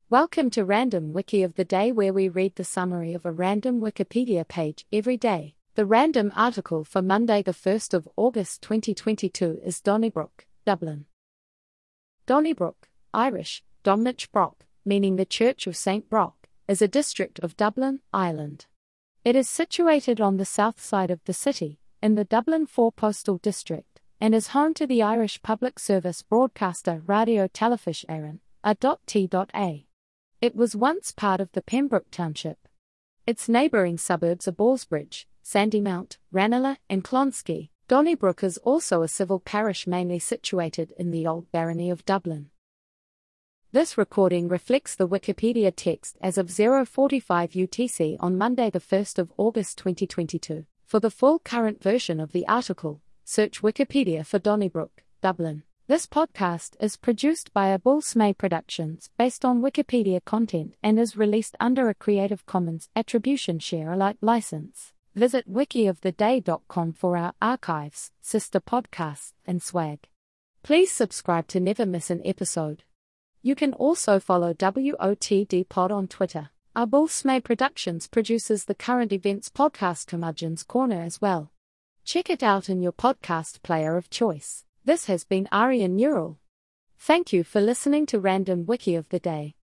Welcome to Random Wiki of the Day, where we read the summary of a random Wikipedia page every day. The random article for Monday, the 1st of August 2022 is Donnybrook, Dublin. Donnybrook, Irish, Domnach Brock, meaning the Church of St. Brock, is a district of Dublin, Ireland. It is situated on the south side of the city, in the Dublin 4 postal district, and is home to the Irish public service broadcaster Radio Telefís Éireann, a.t.a. It was once part of the Pembroke Township. Its neighbouring suburbs are Ballsbridge, Sandymount, Ranelagh and Clonskeagh. Donnybrook is also a civil parish mainly situated in the old barony of Dublin. This recording reflects the Wikipedia text as of 0:45 UTC on Monday, the 1st of August 2022. For the full current version of the article, search Wikipedia for Donnybrook, Dublin. This podcast is produced by Abul Smay Productions based on Wikipedia content and is released under a Creative Commons Attribution Share Alike license. Visit wikioftheday.com for our archives, sister podcasts, and swag. Please subscribe to never miss an episode. You can also follow WOTD Pod on Twitter. Abul Smay Productions produces the Current Events podcast Curmudgeon's Corner as well. Check it out in your podcast player of choice. This has been Arian Neural. Thank you for listening to Random Wiki of the Day.